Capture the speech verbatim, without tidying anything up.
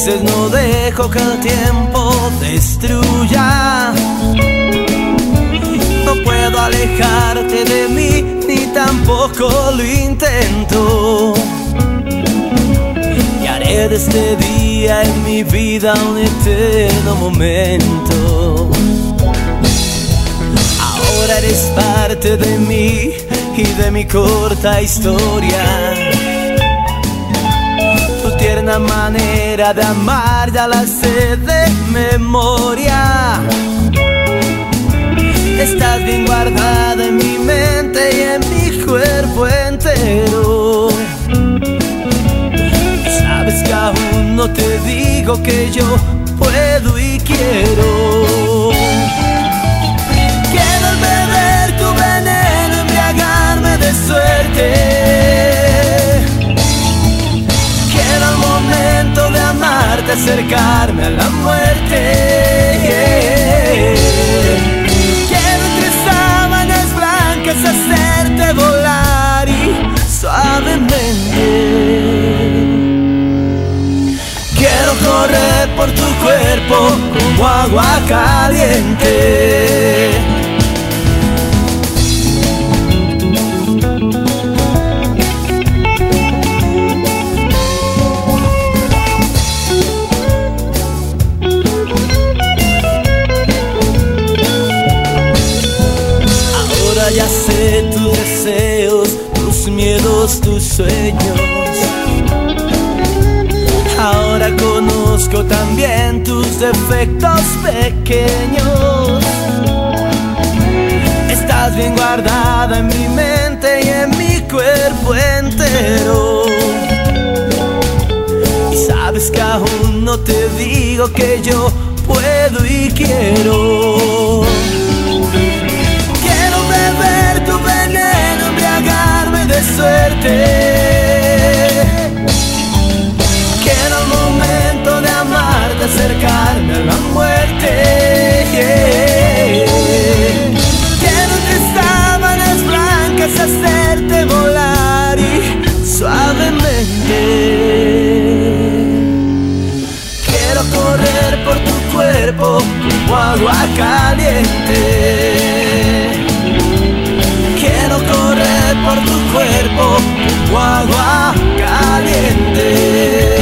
veces no dejo que el tiempo destruya. No puedo alejarte de mí, ni tampoco lo intento. Y haré de este día en mi vida un eterno momento. Ahora eres parte de mí y de mi corta historia. Tu tierna manera de amar ya la sé de memoria. Estás bien guardada en mi mente y en mi cuerpo entero. Y sabes que aún no te digo que yo puedo y quiero. Quiero beber tu veneno, embriagarme de suerte. Quiero el momento de amarte, acercarme a la muerte. Quiero entre sábanas blancas hacerte volar y suavemente. Quiero correr por tu cuerpo como agua caliente. Ahora ya sé tus deseos, tus miedos, tus sueños. Ahora conozco también tus defectos pequeños. Estás bien guardada en mi mente y en mi cuerpo entero. Y sabes que aún no te digo que yo puedo y quiero. Quiero beber tu veneno, embriagarme de suerte. Quiero el momento de amarte, acercarme a la muerte. Quiero entre sábanas blancas hacerte volar y suavemente. Quiero correr por tu cuerpo como agua caliente. Quiero correr por tu cuerpo como agua caliente.